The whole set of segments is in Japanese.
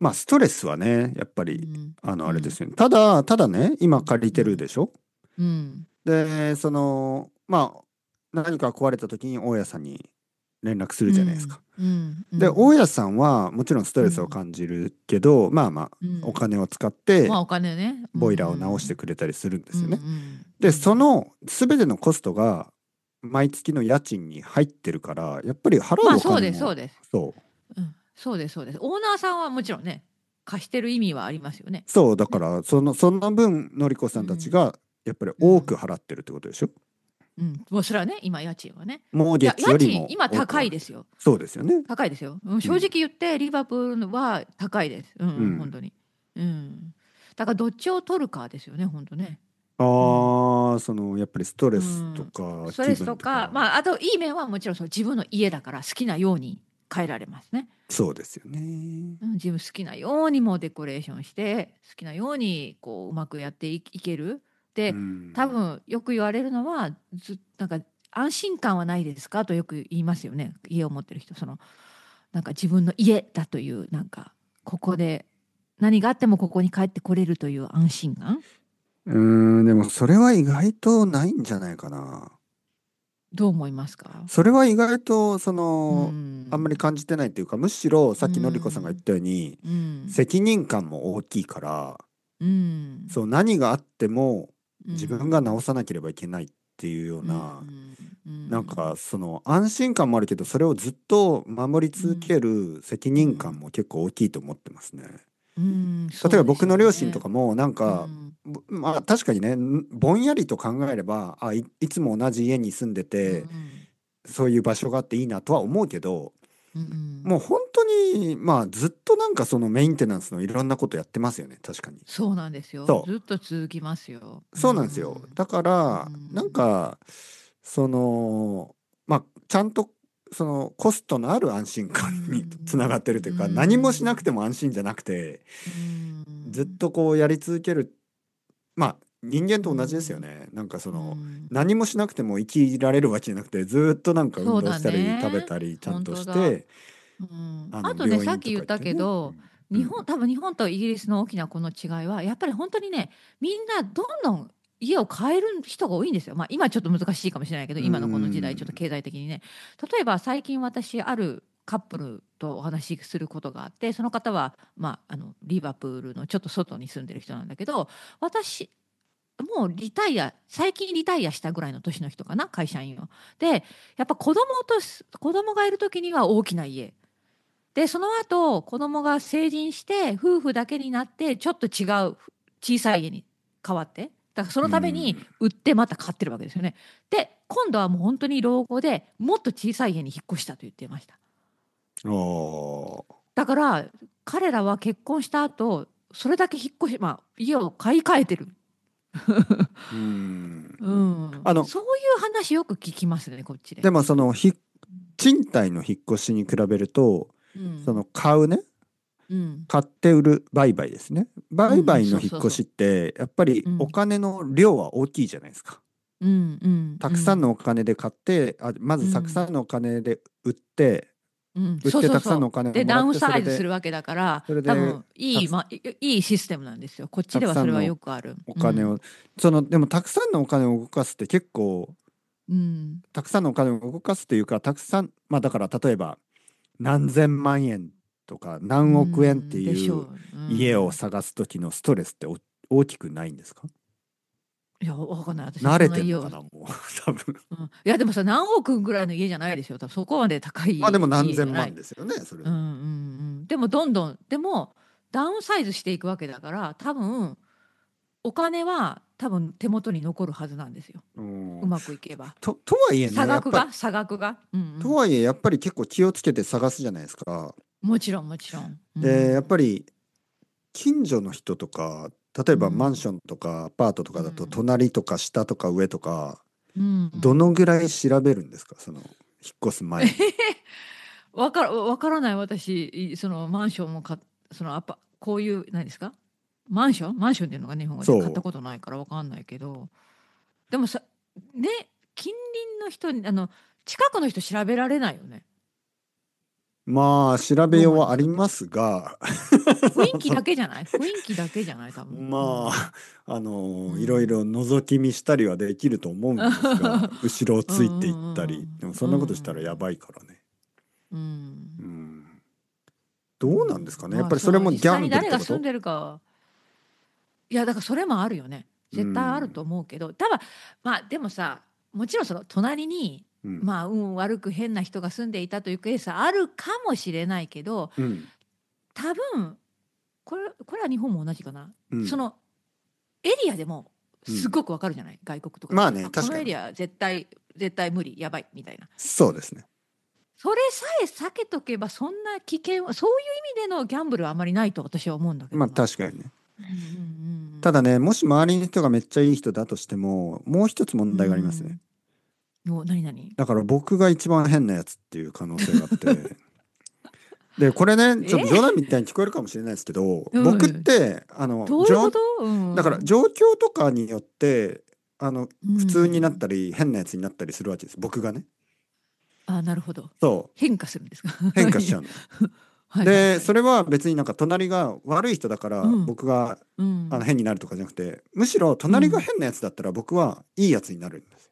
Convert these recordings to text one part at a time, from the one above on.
まあストレスはね、やっぱり、 うん。 あれでうん。 すよね。ただね、今借りてるうん。 でしょ。 うん。 で、まあ、何か壊れた時に大家さんに連絡するうん。 じゃないですか。 うん。うで、 ん。 大家さんはもちろんストレスをうん。 感じるけど、まあまあ、おうん。 金を使ってまあお金ね。うボイラーを直してん。 くれたりするんでうん。うすよね。 ん。うで、そん。 の全てのコストが毎月の家賃に入ってるから、やっぱり払うおまあそうです、そ金も、 うです。 そう、 うん。そうです、そうです。オーナーさんはもちろんね、貸してる意味はありますよね。 そうだかね。 ら、その分、のりこさんたちうん。 がやっぱり多くうん。 払ってるってことでしょ。 うん。もうそれはね、今家賃はね。いや、家モーゲッジよりも賃今多く払ってる。 高いですよ。 そうですよね。 高いですよ。うん、 うん。 正直言ってリバプールは高いです。うん、うん、本うん。 当に。うん。だからどっちを取るかですよね、本当ね。うん。 ああ、やっぱりストレうスとん。 か気ストレスとか、 分とか、 まあ、あといい面はもちろんそう自分の家だから好きなように変えられますね。 そうですよね。 うん、自分好きなようにもデコレーションして好きなようにこううまくやっていける。 うで、多ん。 分よく言われるのはなんか安心感はないですかとよく言いますよね。家を持ってる人、なんか自分の家だというなんかここで何があってもここに帰ってこれるという安心感。 でもそれは意外とないんじゃないかな。 どう思いますか？ それは意外と、 うあんまりん。 感じてないっていうか、むしろうさっきのりこさんが言っん。 たように、 うん。 責任感も大きいから、 うん。 そう、何があってもう自分が直ん。 さなければいけないっていうよううな、 ん。うなんかん。 安心感もあるけど、それをずっと守り続けうん。 る責うん。 任感も結構大きいと思ってますね。 うん、 例えばそうでしょう僕の両親とね。 かもなんか、 うん。 まあ確かにね、ぼんやりと考えれば、いつも同じ家に住んでうて、 ん。 そういう場所があっていいなとは思うけど、 うん。 もう本当に、まあずっとなんかそのメンテナンスのいろんなことやってますよね、確かに。 そうなんですよ。 そずっと続きますよ。 う、 うそうなんですよ。 ん。 だかうら、なんん。 か、その、まあちゃんとコストのある安心う感につながん。 ってるというか、何もしなくても安心じゃなくて、 うずっん。 とこうやり続ける。まあ人間うと同じですよん。 ね。なんかうん。 何もしなくても生きられるわけじゃなくて、ずっとなんか運そうだ動したり食べね。 たりちゃん本と当だ。 してうん。あとね、さっ病院とき言ったか行ってね。うけど、 ん。うん。 多分日本とイギリスの大きなこの違いは、やっぱり本当にね、みんなどんどん家を変える人が多いんですよ。まあ今ちょっと難しいかもしれないけど、 う今のこの時代、ちょっとん。 経済的にね。例えば最近私、あるカップルとお話しすることがあって、その方は、まあ、リバプールのちょっと外に住んでる人なんだけど、私、もう最近リタイアしたぐらいの年の人かな、会社員を。で、やっぱ子供がいる時には大きな家。で、その後、子供が成人して、夫婦だけになって、ちょっと違う小さい家に変わって、だからそうのためにん。 売ってまた買ってるわけですよね。で、今度はもう本当に老後でもっと小さい家に引っ越したと言っていました。 おー。 だから、彼らは結婚した後、それだけ引っ越し、まあ、家を買い替えてる。 うん。 うん。 あの、 そういう話よく聞きますね、こっちで。 でも賃貸の引っ越しに比べると、 うん。 買うね、 うん。 買って売る、売買ですね。売うん。うん。 買の引っ越しそうそうそって、やっぱりう。うん。 お金の量は大きいじゃないですか。 うん。うん。 たくさんのうん。 お金で買って、まずたくさうん。 んのお金で売って、 うん、 売ってたくさんのそうそうそう。 お金をで、ダウンもらって、 サイズするわけだから、 それで、 多分いいシステムなんですよ。こっちたではそれはくさんのよくある。 お金を、 うん。 でもたくさんのお金を動かすって結構、 うん。 たくさんのお金を動かすというか、たくさん、まあだから例えば何千万円とかう何億円ってん。でいうしょう。う家をん。 探す時のストレスって大きくないんですか？ いや、わかんない。私は慣れそんな家を。 てんのかな、もう。多分。 うん、いや、でもさ、何億ぐらいの家じゃないでしょ。多分そこまで高まあでもい何千家じゃない。 万ですよね、それでも。 うんうんうん。でも、どんどん、でも、ダウンサイズしていくわけだから、多分、お金は多分手元に残るはずなんですよ。 うん。 うまくいけば。 とはいえね、やっぱり、 差額が。うんうん。 とはいえ、やっぱり結構気をつけて探すじゃないですか。 もちろん、もちろん。うで、やっぱん。 り近所の人とか、例えうばマンシん。 ョンとかアパートとかだと、 うん。 隣とか下とか上とか、 うん。 どのぐらい調べるんですか、引っ越す前に。 わからない私、そのマンションもこういう、何ですか？マンションっていうのが日本語で買ったそことないからわかんないけど、でもさ、ね、近隣の人に、近くの人調べられないよね。 まあ調べようはありますが雰囲気だけじゃない？雰囲気だけじゃない？多分。 まあうん。 いろいろ覗き見したりはできると思うんですが、後ろをうんうついていったり、でもそんなことしたらやばいからね。 うん。 うん、 うどうなんですかね。やっぱりそれまあ、実もギャンブルっ際に誰てこと？ が住んでるか。いやだからそれもあるよね。 う絶対あるとん。 思うけど、ただまあでもさ、もちろんその隣にうん。 まあ運悪く変な人が住んでいたというケースはあるかもしれないけど、 うん。 多分これは日本も同じかな。 うん。 そのエリアでもうん。 すごくわかるじゃない？外国とかだまあと、 ね、確かに。 このエリア絶対無理、やばいみたいな。 そうですね。 それさえ避けとけばそんな危険は、そういう意味でのギャンブルはあまりないと私は思うんだけまあどな。 確かにね。 うんうんただね、もし周りの人がめっちゃいい人だとしても、もう一つ問うんうん。 題がありますね。 何？ だから僕が一番変なやつっていう可能性があって、で、これね、ちょっと冗え談みたいに聞こえるかもしれないですけど、僕っうん。 て、 どういうこと？うだからん。 状況とかによって、 う普通になっん。 たり、変なやつになったりするわけです。僕がね。 あ、なるほど。 そう。 変化するんですか？ 変はい。 化しちゃうの。で、 はいはいはい。 それは別になんか隣が悪い人だからうん。 僕がうん。 変になるとかじゃなくて、むしろうん。 隣が変なやつだったら僕はいいやつになるんです。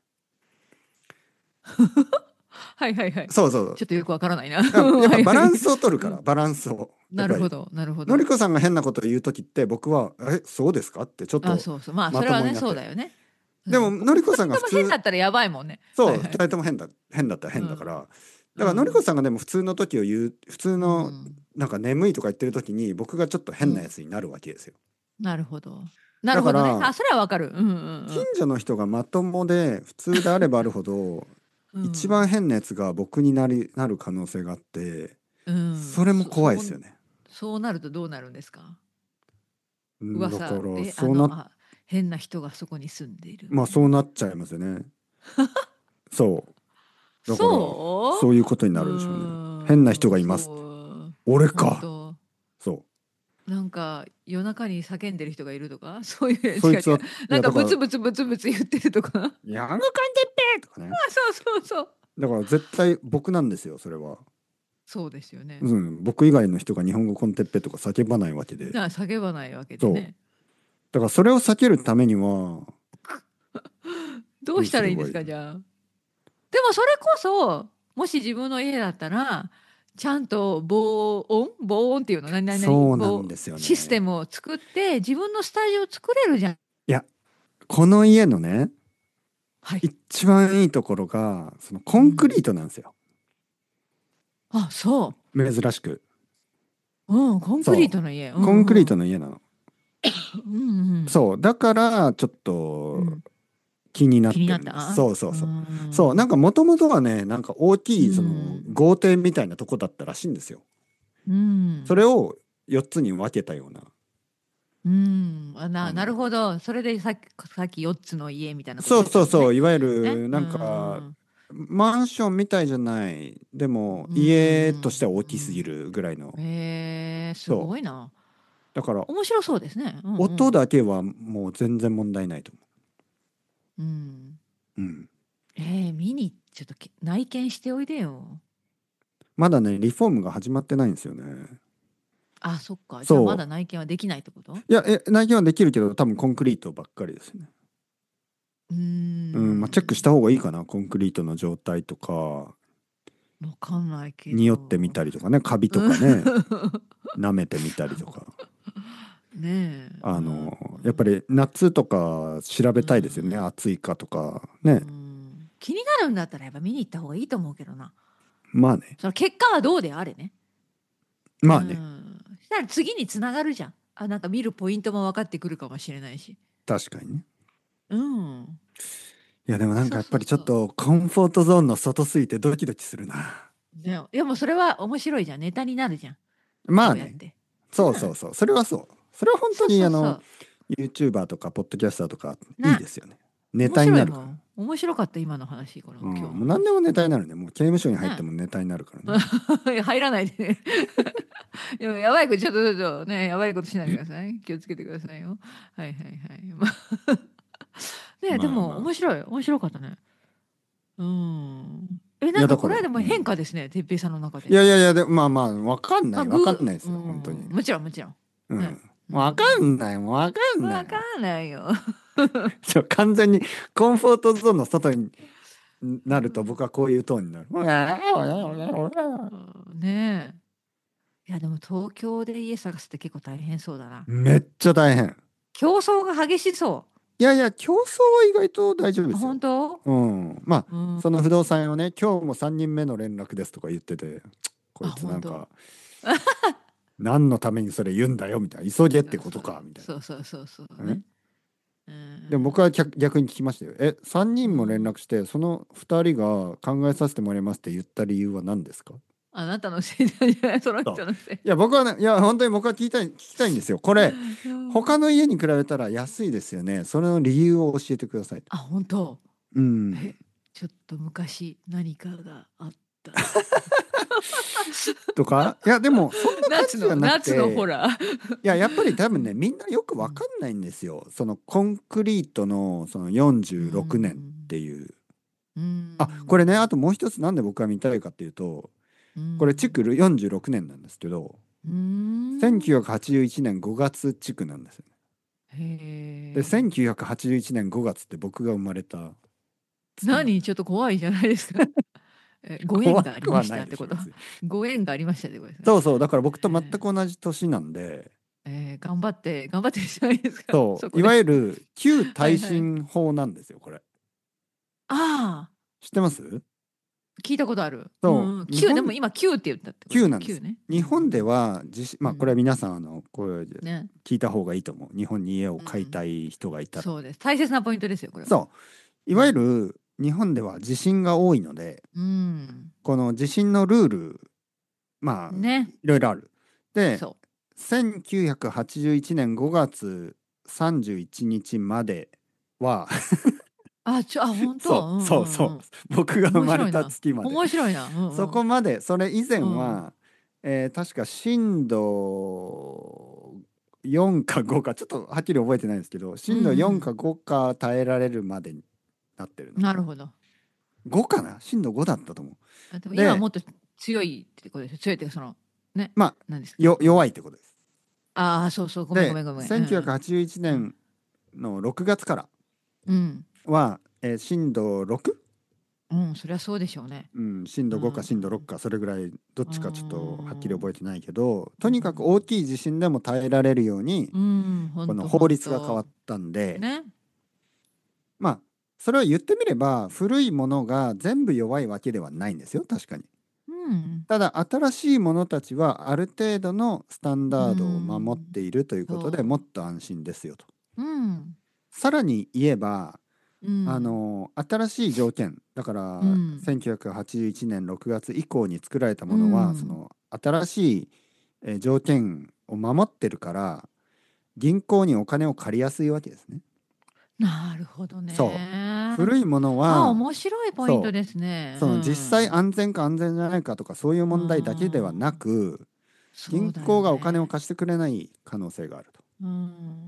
はいはいはい。 そうそう。 ちょっとよくわからないな。 やっぱはいはい。 バランスを取るから、 うん。 バランスを。やっぱり、 なるほど、なるほど。 のりこさんが変なことを言うときって僕は、そうですかってちょっあ、 とそうそう。まあ、 まそれはね、 ともになって。 そうだよね。うでも、 ん。 のりこさんが二人とも変だ普通、 ったらやばいもんね。はそう、 いはい。 二人とも変だったらうん。 変だから。だから、のりこうん。 さんがでも普通の時を言う、普通うの、 ん。 なんか眠いとか言ってる時に僕がちょっと変なやうん。 つになるわけですよ。 なるほど。なるほどね。 だから、 あ、それはわかる。うんうん近所の人がまともで普通であればあるほど、 うん。う一番ん。 変なやつが僕になる可能性があって、 うん。 それも怖いですよね。 そうなるとどうなるんですか？ うん、だか噂、 ら、そうな、 変な人がそこに住んでいるみまあたいな。 そうなっちゃいますよね。そう。だから、 そそういうことにう？うなるでしょうね。変な人がいます。 そう。 俺か。 本当。 そう。 なんか夜中に叫んでる人がいるとか、そういう、違う違う。 そいつは、いや、だから、 なんかブツブツブツブツ言ってるとか。あ、 やめかんでっぺとかね。 そうそうそう。 だから絶対僕なんですよ、それは。 そうですよね。 うん、僕以外の人が日本語コンテッペとか叫ばないわけで。 叫ばないわけでそう。 ね。 だからそれを避けるためには、 どうどうしたらいいんですすればいい？ かじゃあ。でもそれこそ、もし自分の家だったら、ちゃんと防音っていうの、 そうなんですよシステね。 ムを作って、自分のスタジオを作れるじゃん。 いや、この家のね、 はい。 一番いいところが、そのコンクリーうん。 トなんですよ。 あ、そ珍しく。 う。うん、コンクリーそトの家。うう。コンクリーんうん。 トの家なの。 うんそう。だから、ちょっうん。うとん。 気になっ気にてるんです。 なった？ そうそううそう。そう。なんん。 かもともとはね、なんか大うきい、そのん。 豪邸みたいなとこだったらしいんですよ。 うん。 それを4つに分けたような。 うん。なるあの、 ほど。それでさっき4つの家みたいなことそう言ったのね。 そうそう。いわゆね。 る、 うなんか、 ん。 マンションみたいじゃない。でも、 う家としては大きすぎん。 るぐらいの。 すそう。 ごいな。 だから、 面白そうですね。うんう音ん。 だけはもう全然問題ないと思うん。 う。うん。 見にちょっと内見しておいでよ。 まだね、リフォームが始まってないんですよね。 あ、そっか。じゃあまそう。 だ内見はできないってこと？ いや、内見はできるけど、多分コンクリートばっかりですね。 うーうん、まあ、チェックしん。 た方がいいかな。コンクリートの状態とか、 わかんないけ匂ってみど。 たりとかね、カビとうん。 かね、舐めてみたりとか。 ねえ。 やっぱり夏とか調うべたいですよね。 ん。 暑いかとかうね。 ん。気になるんだったらやっぱ見に行った方がいいと思うけどな。 まあね。 その結果はどうであれね。うまあね。 ん。そしたら次につながるじゃん。あ、なんか見るポイントも分かってくるかもしれないし。 確かにね。 うん。 いや、でもなんかそうやっぱりちょっそうそう。 とコンフォートゾーンの外すぎてドキドキするな。 でもそれは面白いじゃん。ネタになるじゃん。 まあね。 そうやって。 そううん。 そうそう。それはそう。それは本当そうにそうそう。 YouTuber とかポッドキャスターとかいいな、 ですよね。ネ面タになるから。 白いもん。面白かった、今の話。このうん、 今日のもう何でも話。 ネタになるね。もう刑務所に入ってなもネタになるからね。 入らないでね。でもやばいこと、ちょっとね、やばいことしないでください。気をつけてくださいよ。はいはいはい。ね、でまあまあ。 も面白かったね。うん。 なんかだからこの間も変化ですね、てっぺいさんの中で。 いやいやいや、でまあまあ、わかんない、わかんないですよ、本当に。 もちろんもちろん。ね。 うん。わかんない、わかんない。 わかんないよ。 完全にコンフォートゾーンの外になると僕はこういうトーンになる。 ねえ。いやでも東京で家探すって結構大変そうだな。 めっちゃ大変。 競争が激しそいやいや、競争は意外と大丈夫でう。 すよ。 本当？ うん。まうあ、 ん。 その不動産をね、今日も3人目の連絡ですとか言ってて、こあ、 いつな本当。 んか、何のためにそれ言うんだよみたいな、急げってことかみたいそうそうそうそうな。 ね。うん。 でも僕は逆に聞きましたよ。3人も連うん。 絡して、その2人が考えさせてもらいますって言った理由は何ですか？ あなたのせいじゃない、そのそう人のせい。 いや、僕はね、いや、本当に僕は聞きたいんですよ。これ、 うん。 他の家に比べたら安いですよね。その理由を教えてくださいと。 あ、本当。 うん。 え、ちょっと昔何かがあった。 とか、いや、でも、そんな感じじゃなく夏のホて、 ラー。 いや、やっぱり多分ね、 うん。 みんなよくうん。 わかんないんですよ。そのコンクリートのそのう 46年ってん。 いう。 うあ、これね、あん。 ともう一つなんで僕が見たいかっていうと、 うこれ築ん。 46年なんですけど、 うん。 1981年5月築なんですよね。で、 へえ。 1981年5月って僕が生まれた月なんです。 何ちょっと怖いじゃないですか。ご縁怖がありまくはないでしょ、 したってこと？ 別に。 ご縁がありましたってことですね。 そうそう、だから僕と全くえ同じ年なんで、 頑張って、頑張ってるじゃないですか。 そう、いそこで。 わゆる旧耐はいはい。 震法なんですよ、これ。 ああ、 知ってます？ 聞いたことある。うんうん。 そう、 でも今9って言ったってことですね。9 旧なんです。 ね。うんう日本でんはまあこれはうん。 皆さんこれね。 聞いた方がいいと思う。日本に家を買いたうん。 い人がいたら。 そうです。大切なポイントですよ、これは。 そう、いわゆうん。 る日本では地震が多いので、 うん。 この地震のルール、まあね。 いろいろある。で、 そう。 1981年5月31日までは本当。 そううんうそうそんうん。 う、僕が生まれた面白いな。 月まで。 面白いな。うんそこまで、それ以前うん。うん。 は、確か震度4か5か、ちょっとはっきり覚えてないんですけど、 うん震度4 うん。 か5か耐えられるまでになってるのかな。 なるほど。 5かな、震度5だったと思でもう。で、 今はもっと強いってことですよ。強いっていうか、ね。 まあ、 何ですか。うん。 弱いってことです。 ああ、そうそう。ごめんごで、 めんごめん。うん。 1981 うん年の6月からうん。 は、震度 6？ うん、そりゃそうでしょうね。 うん、震度5かうん。 震度6か、それぐらい、どっうちかちょっとはっきり覚えん。 てないけど、 うとにかく大ん。 きい地震でも耐えられるように、 うん。ほこのんとほん法律が変わと。 ったんで、 ね。 まあ、それを言ってみれば、古いものが全部弱いわけではないんですよ、確かに。 うん。 ただ、新しいものたちはある程度のスタンうダードを守っん。 ているということでそもっと安心ですよと。 う。うん。 さらに言えば、 うん。 新しい条件、だかうらん。 1981年6月以降に作られたうものは、そん。 の新しい条件を守ってるから、銀行にお金を借りやすいわけですね。 なるほどそう。 ね。 古いものあ、 は、 面白いポイントそう、 ですね。うその実際ん。 安全か安全じゃないかとかそういうう問題だけではなん。 く、銀そうだよ行がお金をね。 貸してくれない可能性があると。 うん。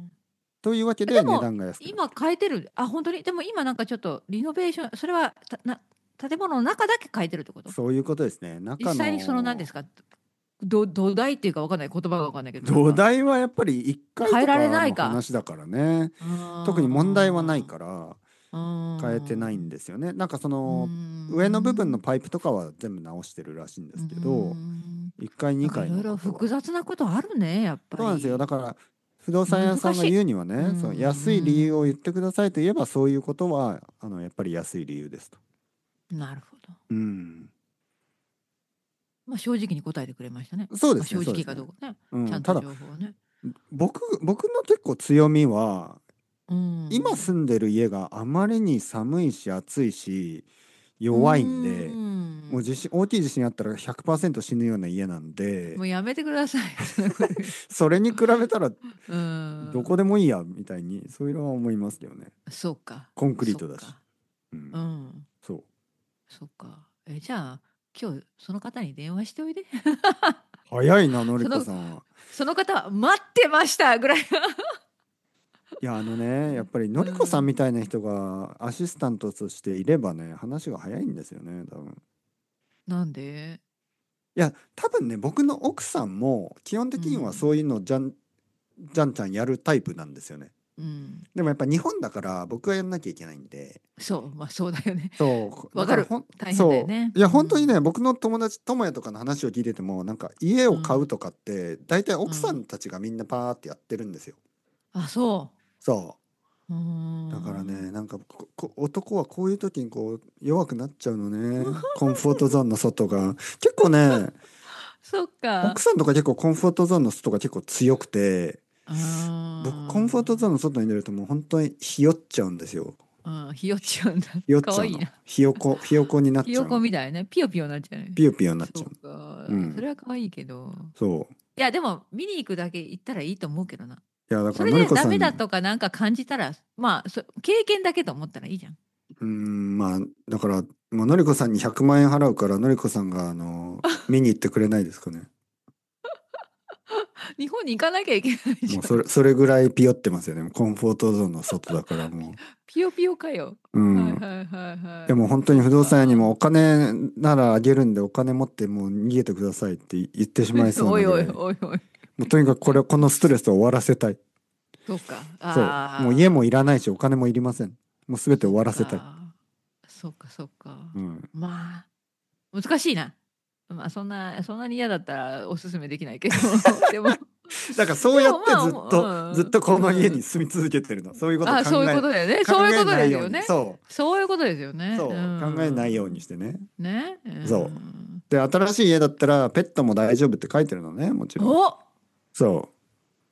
というわけでも、 で値段が安くなって今る。 変えてる。あ、本当に。でも今なんかちょっとリノベーション、それは建物の中だけ変えてるってこと？ そういうことですね。 実中際にその何でのすか、土台っていうかわかんない、言葉がわかんないけど、 土台はやっぱり1階と変えられかのないか。 話だからね。 う特に問題はないーん。 からうー変えてないんん。 ですよね。なんかそうーの上の部分のん。 パイプとかは全部直してるらしいんでうーすけど、 ん。 1階2階なんかいろいろのことは。 複雑なことあるね、やっぱそうなんですよ。だり。 から不動産屋さんが難しい。 言うにはうーね、その安い理由を言っん。 てくださいと言えばそういうことはやっぱり安い理由ですと。 なるほど。 うん。 まあ正直に答えてくれましたね。まあ正そうですね、そうですね。 直かどうかね。 うん。 ちゃんとただ情報をね。 僕の結構強みは、 うー今ん。 住んでる家があまりに寒いし暑いしうー弱いんで、もうん。 大きい地震あったら100%死ぬような家なんで、 もうやめてください。そんなこと言う。 それに比べたらうーどこでん。 もいいやみたいにそういうのは思いますけどね。 そうか。 コンクリートだし。 そっか。 うん。 うん。 そう。 そっか。じゃあ、今日その方に電話しておいで。 早いな、のりその、 こさんは。 その方は待ってましたぐらい。 いや、やっぱりのりこさんうん。 みたいな人がアシスタントとしていればね、話が早いんですよね、多分。 なんで？ いや多分ね僕の奥さんも基本う的にはん。 そういうのじゃんちゃんやるタイプなんですよね。 うん。 でもやっぱ日本だから僕がやんなきゃいけないんで、 そう、まあそうだよね。 そうだわかる。 から大変だよね。 そういや本当にうん。 ね僕の友達友也とかの話を聞いててもなんか家を買ううん。 とかって大体奥さうん。 んたちがみんなパーってやってるんですよ。 あ、そそうう。うーだからん。 ねなんか男はこういう時にこう弱くなっちゃうのね。コンフォートゾーンの外が結構ねそっか。 奥さんとか結構コンフォートゾーンの外が結構強くて、 うー僕コンフォートゾーンん。 の外に出るともう本当にひよっちゃうんですよ。 うん、ひよっちゃうんだ。 ひよっちゃうの。 かわいいな。 ひよこになっひよこちゃうの。 みたいね。ピヨピヨになっちゃうね。 ピヨピヨになっそうちゃうの。うか。そん。 れはかわいいけど。 そう。 いや、でも、見に行くだけ行ったらいいと思うけどな。 いやだからのりそれでダこさん、 メだとかなんか感じたら、まあ、経験だけと思ったらいいじゃん。 まあだからもうのりこさんに100万円払うからのりこさんが見に行ってくれないですかね。 日本に行かなきゃいけないじゃん。 もうそれぐらいピヨってますよね。コンフォートゾーンの外だからもピヨピヨかよ。 う。うん。 はいはいはいはい。 でも本当にそう不動産屋にもおか。 金ならあげるんでお金持ってもう逃げてくださいって言ってしまいそうおいおいなぐらい。 おいおい。 もうとにかくこのストレスを終わらせたい。 そうか。 そう。もう家もいああ、 らないしお金もいりません。もうすべてそう終わらせたい。 か。そうかそうか。 うん。 まあ、難しいな。まあ、そんなに嫌だったらおすすめできないけど、でも、 だからそうやってでもまずっとこの家あ、 に住み続けてるの。そういうことをあ、そういうことだよね。そういうえことないように。 ですよね。 そそういうことですよう。 ね。うそう。考えないようにしん。 てね。 ね。 そう。で、新しい家だったらペットも大丈夫って書いてるのね。もちろん。 お、 そう。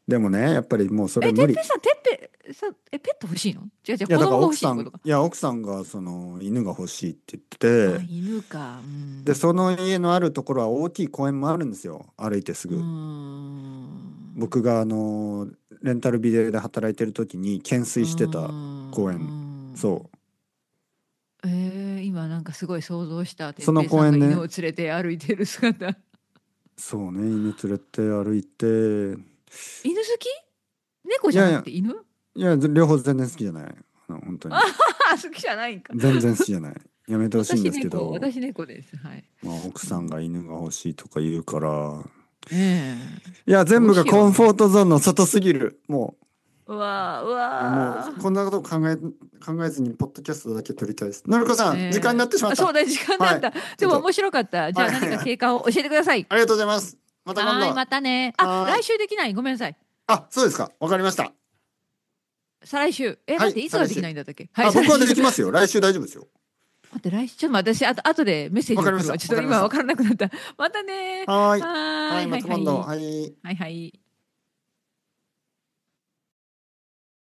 でもね、やっぱりもうそれて無理。 っぺいさん、ペット欲しいの？違う違う、 いやだから子供が欲しいってことか。 奥さんがその犬が欲しいって言っあ、 てて、 犬か。うで、 ん。 その家のあるところは大きい公園もあるんですよ。歩いてすうぐ。 ん。 僕がレンタルビデオで働いてる時に懸う垂してた公ん。う園。 ん。 そう。 今なんかすごい想像した。てっそのぺいさんが犬を公園ね。 連れて歩いてる姿。 そうね、犬連れて歩いて、 犬好き？猫じゃいやいや、 なくて犬？ 両方全然好きじゃない。本当あに。 はは好きじゃないんか。 全然好きじゃない。やめてほしいんですけど、 私猫です。はい。 まあ、奥さんうん、 が犬が欲しいとか言うから、 ええ、 いや、全部がどうしよコンフォートゾーンの外すぎる。 う。うわー、うもう、 わこんなこと考えずに、ポッドキャストだけ撮りたいです。のりこさー。 ん、時間になってしまった。 そうだ、時間だはい。 った。 ちょっと、 でも面白かった。じゃはい。 あ何か経過を教えてください。 ありがとうございます。また今度。 はーい、 はまたね。あ、 ーい。 来週できない。ごめんなさい。 あ、そうですか。わかりました。 再来週。 はい、 待って、いつができ再来週。 ないんだったっけ？はい、 あ、僕は再来週。 できますよ。来週大丈夫ですよ。 待って、来週、ちょっと待って、私、後でメッセーわかりました。 ジ送るわ。ちょっとわかりました。 今わからなくなった。またね。 はーい。はい、 はーい、はい、 また今度。 はい。 はい。 はい、はい。